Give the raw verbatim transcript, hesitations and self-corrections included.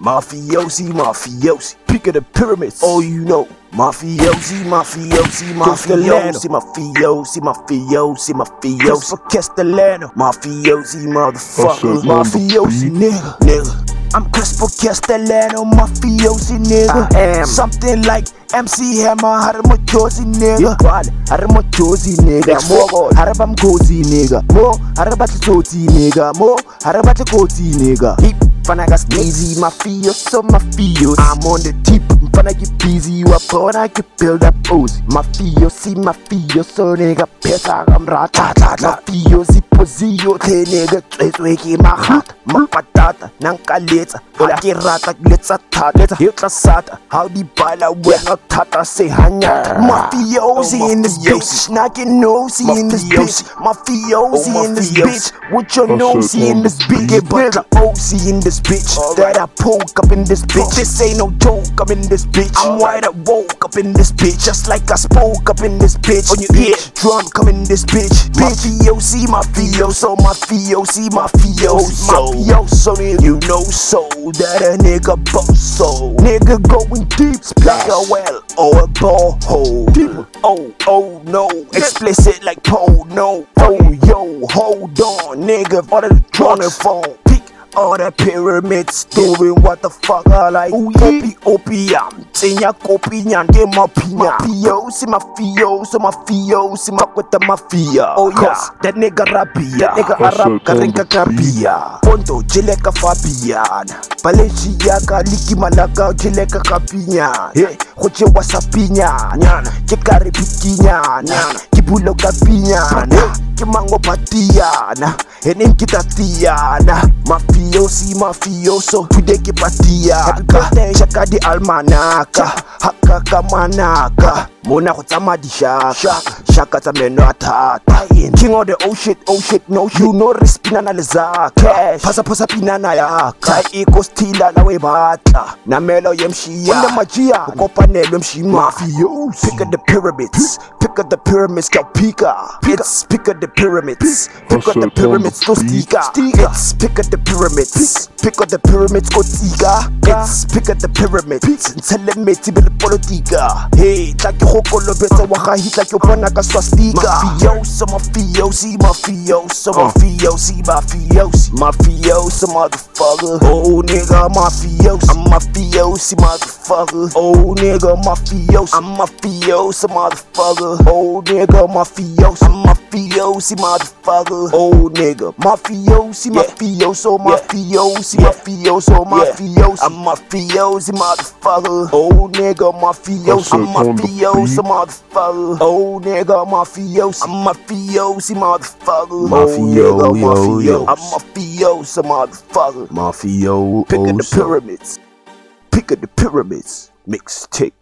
Mafiosi, mafiosi, pick of the pyramids. Oh, you know. Mafiosi, mafiosi, mafiosi, mafiosi, mafiosi, mafiosi, for Castellano. Mafiosi, motherfucker. Mafiosi, nigga, nigga. I'm Crespo Castellano, mafiosi, nigga. I am something like M C Hammer, Haramochosi, nigga. Haramochosi, nigga. Mo, Harabam Koti, nigga. Mo, Harabatoti, nigga. Mo, Harabatakoti, nigga. Hip, Fanagas, easy, mafioso, mafiosi. I'm on the tip, Fana get busy, you up on, I can build up Ozi. Mafiosi, mafioso, nigga. Pesa, I'm ratata. Mafiosi, pozio, te nigga. Tres weki, mahat. Mapatata, nankaleta. Olaki rata, let's attack. Let's hit the sata. How the bala when not tata say hanya. Mafiosi in this bitch. Knocking nosy in this bitch. Mafiosi in this bitch. With your nosy in this bitch. Get built a O C in this bitch. That I poke up in this bitch. This ain't no joke, I'm in this bitch. I'm wide awoke up in this bitch. Just like I spoke up in this bitch. On your ear drum come in this bitch. Mafiosi, mafioso, mafiosi, mafioso. Mafioso, you know so that a nigga bosso. Nigga going deep like a well or a borehole. Oh, oh no, explicit like Poe, no. Oh yo, hold on, nigga, for the drone phone. All the pyramids doing what the fuck I like. Ooh, yeah. Opium, Tinya Copian, get my pina. Mafiosi, mafioso, mafiosi, fuck with the mafia. Oh yeah, that nigga Rabia, that nigga Arab Karinka Kapia. Ponto, Jileka Fabian, Balenciaga, Liki Malaga, Jileka Kapia. Hey, Hoche Wasapina, Nyan, Jekari Pikinya, Kibulo Kapia, Kimango Patiana, and Inkitatiana, Mafiosi, mafioso, tudeke patiaka. Shaka di almanaka, hakaka manaka. Mona kutama di shaka, shaka tameno atata. King of the oh shit, oh shit, no shit. You know respina na leza cash. Pasa pasa pinana ya kai iko stila na we bata. Na melo yemshia, wanda majia. Ukopa nelo yemshima. Mafiosi, pick up the pyramids. Pick up the pyramids, go pika. It's pick up the pyramids. Pick up the pyramids, to stika. It's pick up the pyramids. Pick up the pyramids, go tiga. It's pick up the pyramids. Tell me to be the politica. Hey, like your hokolo better waka hit like your panaka swastika. Mafioso, mafiosi, mafioso, mafiosi, mafiosi, mafioso, motherfucker. Oh nigga, mafiosi. I'm mafiosi, motherfucker. Oh nigga, mafiosi. I'm mafioso, motherfucker. Oh nigga, mafiosi. I'm mafiosi, motherfucker. Oh nigga, mafiosi, mafioso, mafiosi, mafioso, mafiosi. I'm mafiosi, motherfucker. Oh nigga, mafiosi. I'm mafiosi, motherfucker. Oh nigga, mafiosi. I'm mafiosi, motherfucker. Mafio, yo, yo. I'm mafiosi, motherfucker. Mafio, pick up the pyramids. Pick up the pyramids. Mixtape.